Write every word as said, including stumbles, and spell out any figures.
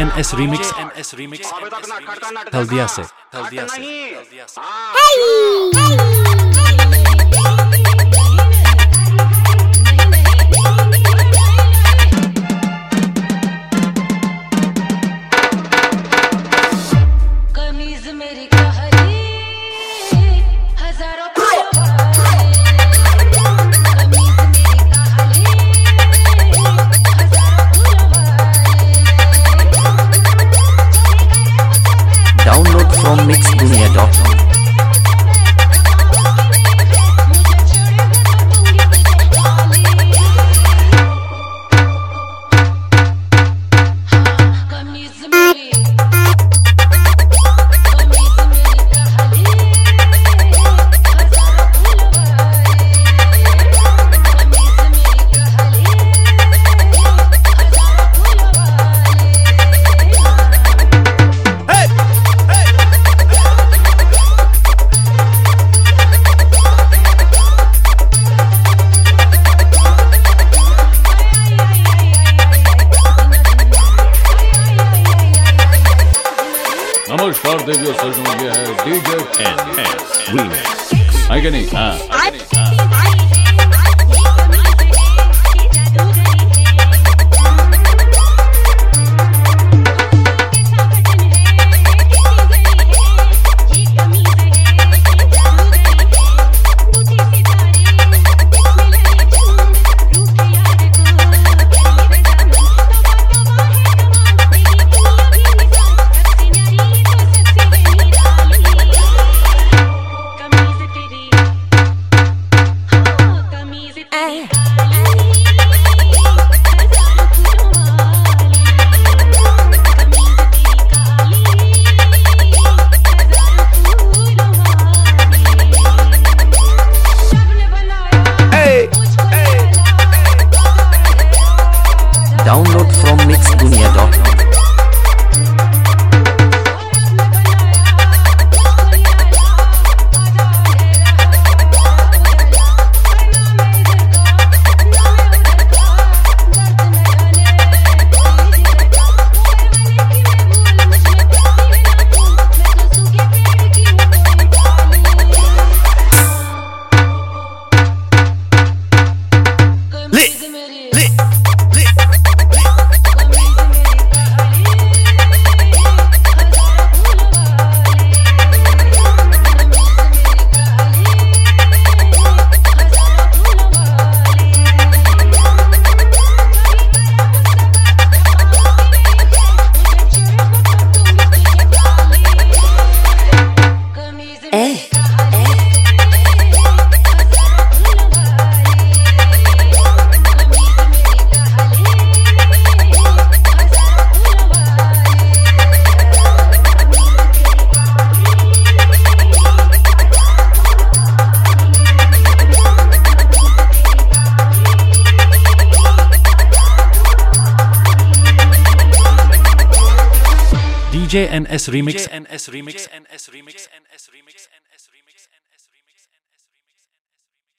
N S remix N S remix Haldia से हल्दिया से Download from mix dunia dot com. नमस्कार देवियों सजनों, ये है डीजे एन एस रीमिक्स। है कि नहीं? हाँ Download from mix dunia dot com. D J N S Remix N S Remix N S Remix N S Remix N S Remix N S Remix